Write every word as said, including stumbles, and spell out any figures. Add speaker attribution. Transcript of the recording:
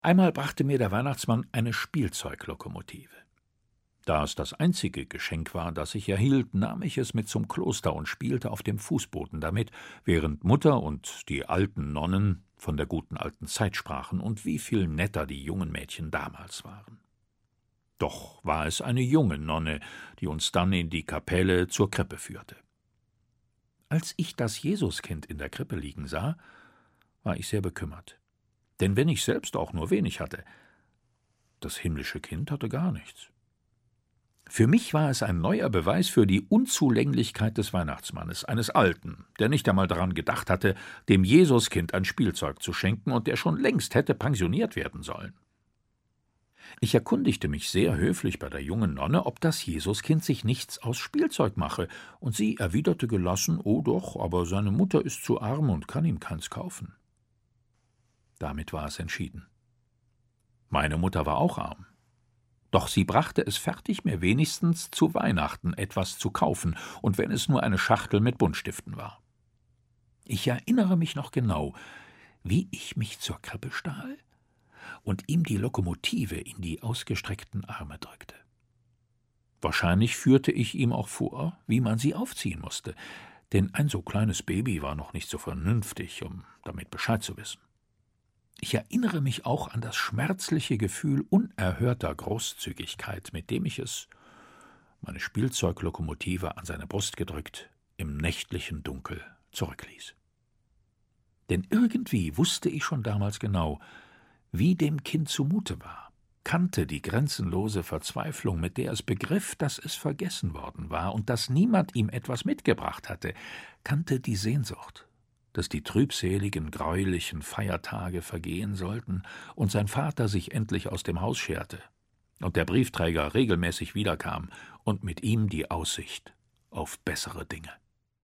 Speaker 1: Einmal brachte mir der Weihnachtsmann eine Spielzeuglokomotive. Da es das einzige Geschenk war, das ich erhielt, nahm ich es mit zum Kloster und spielte auf dem Fußboden damit, während Mutter und die alten Nonnen von der guten alten Zeit sprachen und wie viel netter die jungen Mädchen damals waren. Doch war es eine junge Nonne, die uns dann in die Kapelle zur Krippe führte. Als ich das Jesuskind in der Krippe liegen sah, war ich sehr bekümmert. Denn wenn ich selbst auch nur wenig hatte, das himmlische Kind hatte gar nichts. Für mich war es ein neuer Beweis für die Unzulänglichkeit des Weihnachtsmannes, eines Alten, der nicht einmal daran gedacht hatte, dem Jesuskind ein Spielzeug zu schenken und der schon längst hätte pensioniert werden sollen. Ich erkundigte mich sehr höflich bei der jungen Nonne, ob das Jesuskind sich nichts aus Spielzeug mache, und sie erwiderte gelassen, oh doch, aber seine Mutter ist zu arm und kann ihm keins kaufen. Damit war es entschieden. Meine Mutter war auch arm. Doch sie brachte es fertig, mir wenigstens zu Weihnachten etwas zu kaufen, und wenn es nur eine Schachtel mit Buntstiften war. Ich erinnere mich noch genau, wie ich mich zur Krippe stahl und ihm die Lokomotive in die ausgestreckten Arme drückte. Wahrscheinlich führte ich ihm auch vor, wie man sie aufziehen musste, denn ein so kleines Baby war noch nicht so vernünftig, um damit Bescheid zu wissen. Ich erinnere mich auch an das schmerzliche Gefühl unerhörter Großzügigkeit, mit dem ich es, meine Spielzeuglokomotive an seine Brust gedrückt, im nächtlichen Dunkel zurückließ. Denn irgendwie wusste ich schon damals genau, wie dem Kind zumute war, kannte die grenzenlose Verzweiflung, mit der es begriff, dass es vergessen worden war und dass niemand ihm etwas mitgebracht hatte, kannte die Sehnsucht, dass die trübseligen, greulichen Feiertage vergehen sollten und sein Vater sich endlich aus dem Haus scherte und der Briefträger regelmäßig wiederkam und mit ihm die Aussicht auf bessere Dinge.